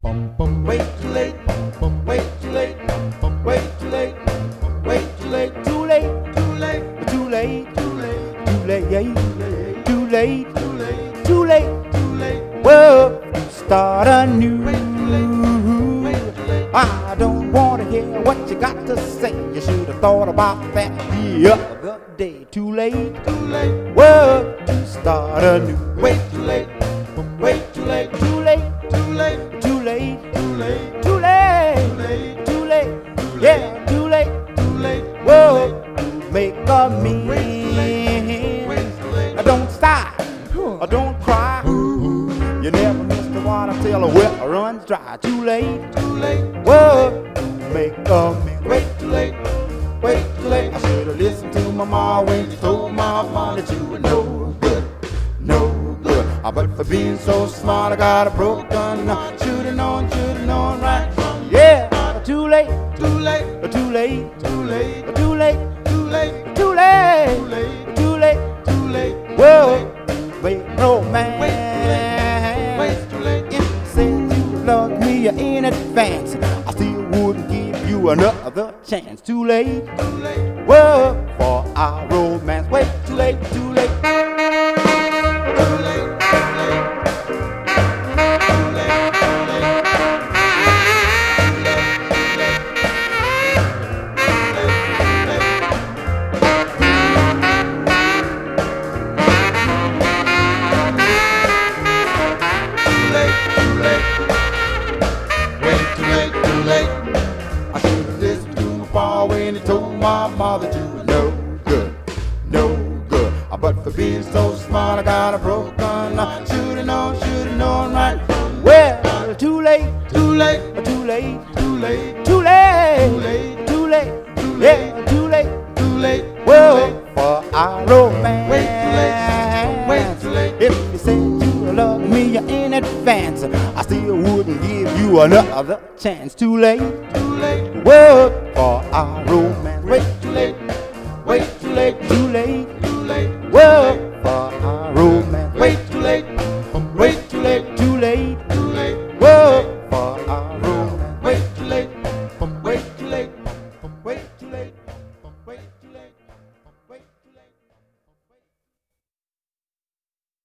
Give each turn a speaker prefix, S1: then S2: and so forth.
S1: Wait too late, wait too late, wait too late, wait too late, too late, too late, too late, too late, too late, too late, too late, too late, too late. Whoa, start anew. I don't want to hear what you got to say. You should have thought about that the other day. Too late, too late. Whoa, start anew. Wait too late, wait too late, too late, too late, too late, too late, too late, too late, yeah, too late, too late. Whoa, make a mean. Don't stop, don't cry. You never miss the water till the well runs dry. Too late, too late. Whoa, make a man. Wait too late, wait too late. I should have listened to my mom when she told my mom that you were no good, no good. But for being so smart, I got a broken heart. Should've known right. Yeah, too late, too late, too late, too late, too late, too late, too late, too late, too late. Whoa, wait, no man. Wait too late. If you said you loved me in advance, I still wouldn't give you another chance. Too late, whoa, for our romance. Wait too late, too late. When he told my mother you were no good, no good. But for being so smart, I got a broken heart. Should've known right. Well, too late, too late, too late, too late, too late, too late, yeah, too late, too late. Well, for our romance. Wait too late, wait too late. If you said you loved me in advance, I still wouldn't give you another chance. Too late, too late. Whoa, for our romance.